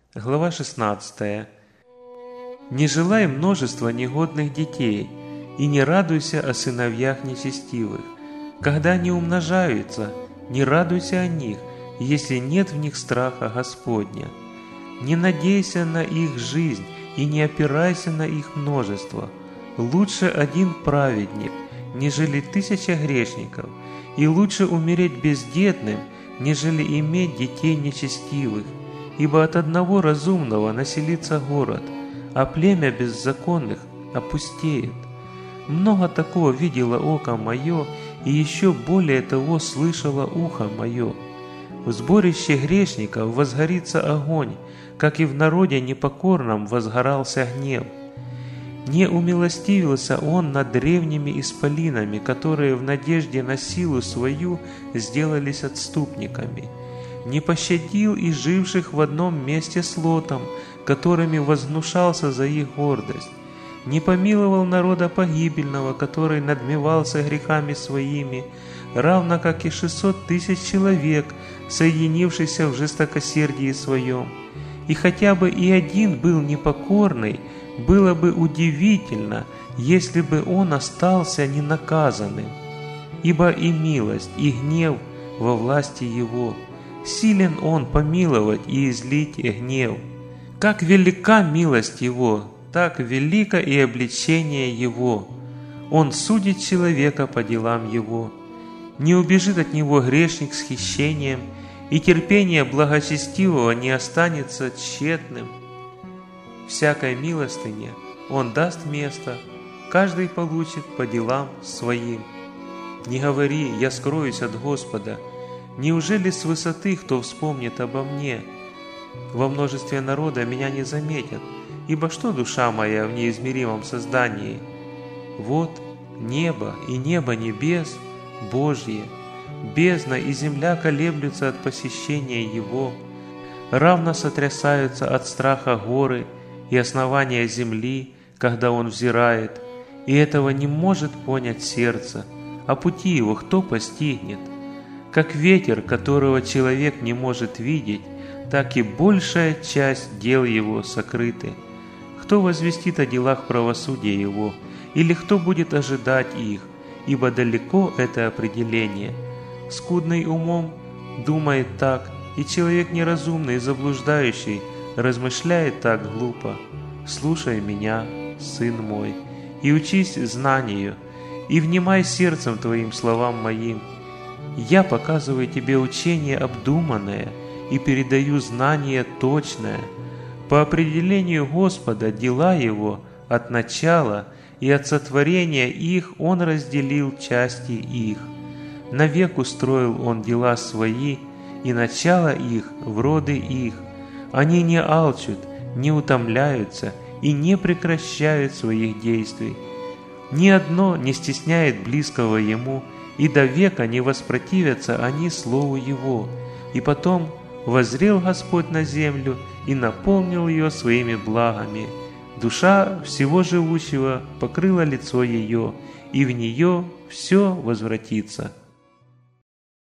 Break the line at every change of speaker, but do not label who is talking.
Глава 16. «Не желай множества негодных детей, и не радуйся о сыновьях нечестивых. Когда они умножаются, не радуйся о них, если нет в них страха Господня. Не надейся на их жизнь и не опирайся на их множество. Лучше один праведник, нежели 1000 грешников, и лучше умереть бездетным, нежели иметь детей нечестивых. Ибо от одного разумного населится город, а племя беззаконных опустеет. Много такого видело око мое, и еще более того слышало ухо мое. В сборище грешников возгорится огонь, как и в народе непокорном возгорался гнев. Не умилостивился он над древними исполинами, которые в надежде на силу свою сделались отступниками. Не пощадил и живших в одном месте с Лотом, которыми возгнушался за их гордость. Не помиловал народа погибельного, который надмевался грехами своими, равно как и 600 000 человек, соединившихся в жестокосердии своем. И хотя бы и один был непокорный, было бы удивительно, если бы он остался ненаказанным. Ибо и милость, и гнев во власти его. Силен он помиловать и излить гнев. Как велика милость его, так велико и обличение его. Он судит человека по делам его. Не убежит от него грешник с хищением, и терпение благочестивого не останется тщетным. Всякой милостыне он даст место, каждый получит по делам своим. Не говори: «Я скроюсь от Господа». Неужели с высоты кто вспомнит обо мне? Во множестве народа меня не заметят, ибо что душа моя в неизмеримом создании? Вот небо и небо небес Божье, бездна и земля колеблются от посещения Его, равно сотрясаются от страха горы и основания земли, когда Он взирает, и этого не может понять сердце, а пути Его кто постигнет? Как ветер, которого человек не может видеть, так и большая часть дел Его сокрыты. Кто возвестит о делах правосудия Его, или кто будет ожидать их, ибо далеко это определение. Скудный умом думает так, и человек неразумный и заблуждающий размышляет так глупо. Слушай меня, сын мой, и учись знанию, и внимай сердцем твоим словам моим. Я показываю тебе учение обдуманное и передаю знание точное. По определению Господа дела Его от начала и от сотворения их Он разделил части их. Навек устроил Он дела свои, и начало их в роды их. Они не алчут, не утомляются и не прекращают своих действий. Ни одно не стесняет близкого Ему, и до века не воспротивятся они слову Его. И потом воззрел Господь на землю и наполнил ее своими благами. Душа всего живущего покрыла лицо ее, и в нее все возвратится.